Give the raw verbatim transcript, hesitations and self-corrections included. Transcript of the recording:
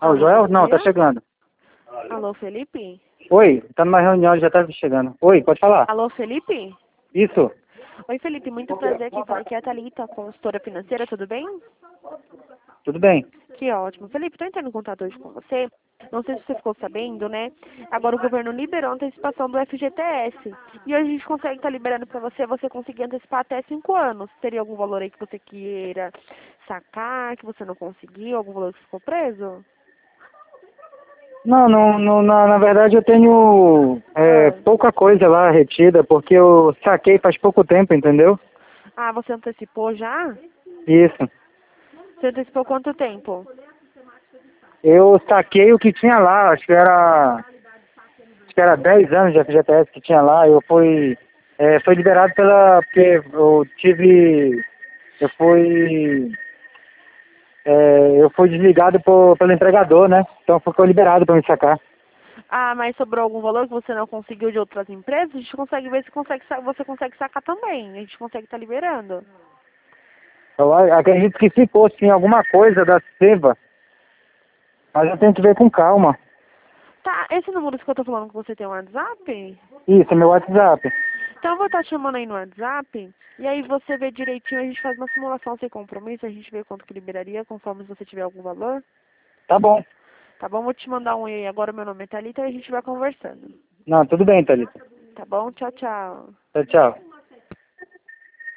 Ah, o Alô, Joel? bom Não, tá dia. chegando. Alô, Felipe? Oi, tá numa reunião, ele já tá chegando. Oi, pode falar. Alô, Felipe? Isso, Oi, Felipe, muito prazer. Quem fala aqui é a Thalita, consultora financeira, tudo bem? tudo bem. Que ótimo. Felipe, estou entrando em contato hoje com você. Não sei se você ficou sabendo, né? Agora o governo liberou a antecipação do F G T S. E hoje a gente consegue estar liberando para você, você conseguir antecipar até cinco anos. Teria algum valor aí que você queira sacar, que você não conseguiu, algum valor que ficou preso? Não, não, não na, na verdade eu tenho é, Ah, pouca coisa lá retida, porque eu saquei faz pouco tempo, entendeu? ah você antecipou já? Isso. Você antecipou quanto tempo? Eu saquei o que tinha lá, acho que era, acho que era dez anos de F G T S que tinha lá, eu fui, é, foi liberado pela, porque eu tive, eu fui, é, eu fui desligado por, pelo empregador, né? Então ficou liberado para me sacar. Ah, mas sobrou algum valor que você não conseguiu de outras empresas? A gente consegue ver se consegue, sa- você consegue sacar também. A gente consegue estar liberando. Eu a- acredito que se fosse sim, alguma coisa da Seva, mas eu tenho que ver com calma. Tá, esse número que eu tô falando que você tem um WhatsApp? Isso, é meu WhatsApp. Então eu vou estar te chamando aí no WhatsApp. E aí você vê direitinho, a gente faz uma simulação sem compromisso, a gente vê quanto que liberaria, conforme você tiver algum valor. Tá bom. Tá bom? Vou te mandar um e aí agora, meu nome é Thalita e a gente vai conversando. Não, tudo bem, Thalita. Tá bom? Tchau, tchau. Tchau, tchau.